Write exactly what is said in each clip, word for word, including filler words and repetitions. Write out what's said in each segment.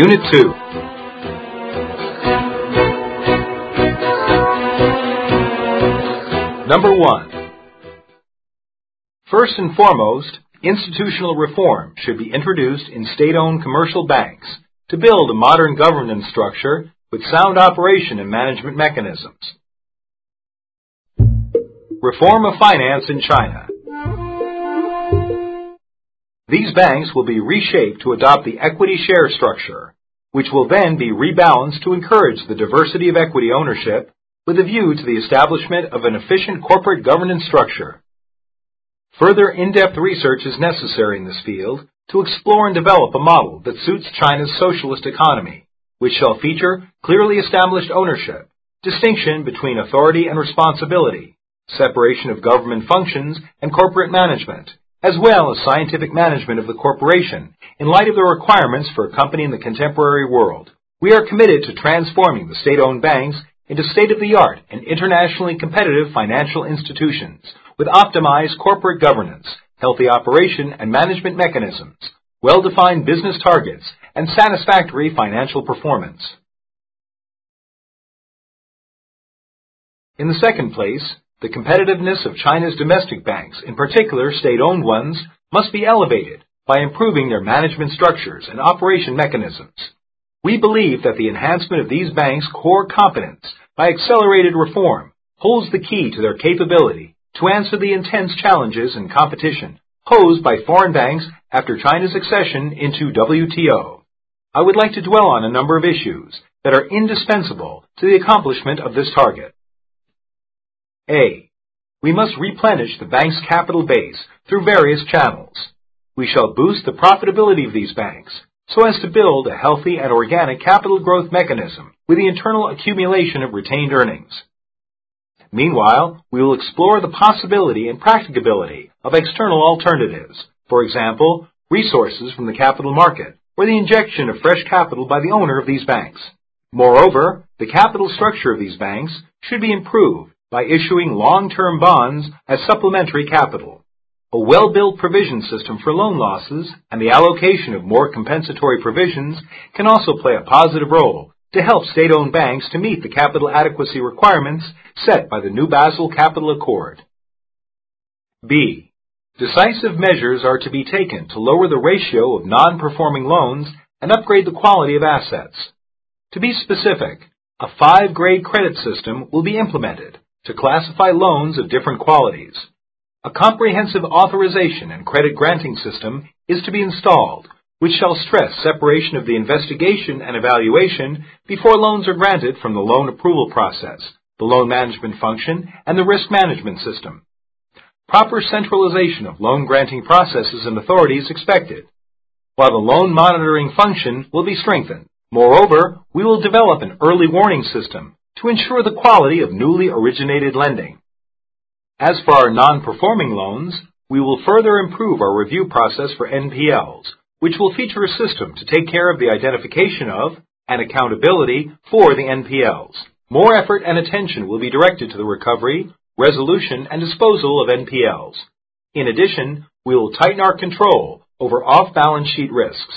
Unit two. Number one. First and foremost, institutional reform should be introduced in state-owned commercial banks to build a modern governance structure with sound operation and management mechanisms. Reform of finance in China. These banks will be reshaped to adopt the equity share structure, which will then be rebalanced to encourage the diversity of equity ownership with a view to the establishment of an efficient corporate governance structure. Further in-depth research is necessary in this field to explore and develop a model that suits China's socialist economy, which shall feature clearly established ownership, distinction between authority and responsibility, separation of government functions and corporate management, as well as scientific management of the corporation in light of the requirements for a company in the contemporary world. We are committed to transforming the state-owned banks into state-of-the-art and internationally competitive financial institutions with optimized corporate governance, healthy operation and management mechanisms, well-defined business targets, and satisfactory financial performance. In the second place, the competitiveness of China's domestic banks, in particular state-owned ones, must be elevated by improving their management structures and operation mechanisms. We believe that the enhancement of these banks' core competence by accelerated reform holds the key to their capability to answer the intense challenges and competition posed by foreign banks after China's accession into W T O. I would like to dwell on a number of issues that are indispensable to the accomplishment of this target. A. We must replenish the bank's capital base through various channels. We shall boost the profitability of these banks so as to build a healthy and organic capital growth mechanism with the internal accumulation of retained earnings. Meanwhile, we will explore the possibility and practicability of external alternatives, for example, resources from the capital market or the injection of fresh capital by the owner of these banks. Moreover, the capital structure of these banks should be improved by issuing long-term bonds as supplementary capital. A well-built provision system for loan losses and the allocation of more compensatory provisions can also play a positive role to help state-owned banks to meet the capital adequacy requirements set by the new Basel Capital Accord. B. Decisive measures are to be taken to lower the ratio of non-performing loans and upgrade the quality of assets. To be specific, a five-grade credit system will be implemented to classify loans of different qualities. A comprehensive authorization and credit granting system is to be installed, which shall stress separation of the investigation and evaluation before loans are granted from the loan approval process, the loan management function, and the risk management system. Proper centralization of loan granting processes and authorities expected, while the loan monitoring function will be strengthened. Moreover, we will develop an early warning system to ensure the quality of newly originated lending. As for our non-performing loans, we will further improve our review process for N P Ls, which will feature a system to take care of the identification of and accountability for the N P Ls. More effort and attention will be directed to the recovery, resolution, and disposal of N P Ls. In addition, we will tighten our control over off-balance sheet risks.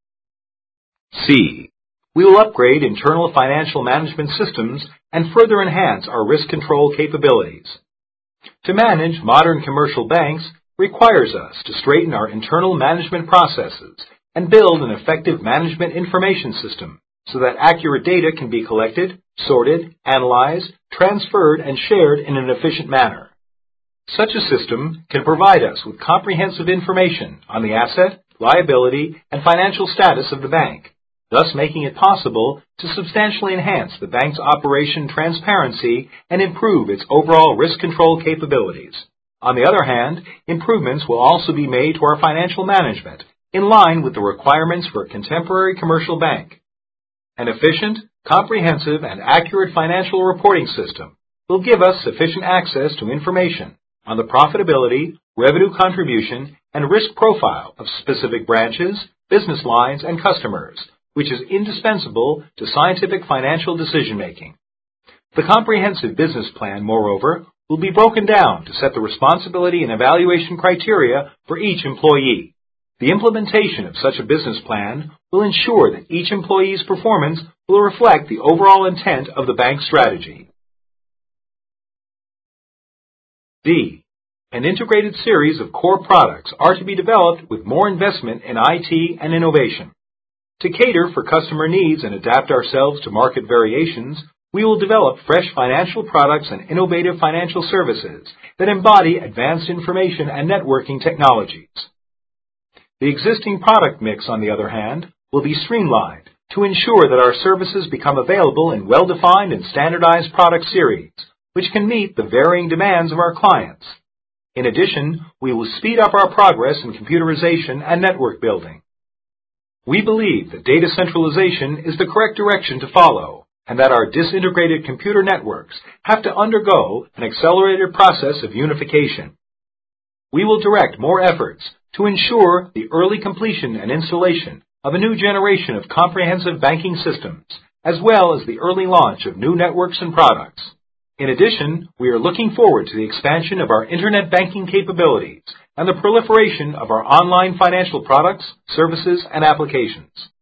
C. We will upgrade internal financial management systems and further enhance our risk control capabilities. To manage modern commercial banks requires us to straighten our internal management processes and build an effective management information system so that accurate data can be collected, sorted, analyzed, transferred, and shared in an efficient manner. Such a system can provide us with comprehensive information on the asset, liability, and financial status of the bank, thus making it possible to substantially enhance the bank's operation transparency and improve its overall risk control capabilities. On the other hand, improvements will also be made to our financial management in line with the requirements for a contemporary commercial bank. An efficient, comprehensive, and accurate financial reporting system will give us sufficient access to information on the profitability, revenue contribution, and risk profile of specific branches, business lines, and customers, which is indispensable to scientific financial decision-making. The comprehensive business plan, moreover, will be broken down to set the responsibility and evaluation criteria for each employee. The implementation of such a business plan will ensure that each employee's performance will reflect the overall intent of the bank's strategy. D. An integrated series of core products are to be developed with more investment in I T and innovation. To cater for customer needs and adapt ourselves to market variations, we will develop fresh financial products and innovative financial services that embody advanced information and networking technologies. The existing product mix, on the other hand, will be streamlined to ensure that our services become available in well-defined and standardized product series, which can meet the varying demands of our clients. In addition, we will speed up our progress in computerization and network building. We believe that data centralization is the correct direction to follow, and that our disintegrated computer networks have to undergo an accelerated process of unification. We will direct more efforts to ensure the early completion and installation of a new generation of comprehensive banking systems, as well as the early launch of new networks and products. In addition, we are looking forward to the expansion of our internet banking capabilities and the proliferation of our online financial products, services, and applications.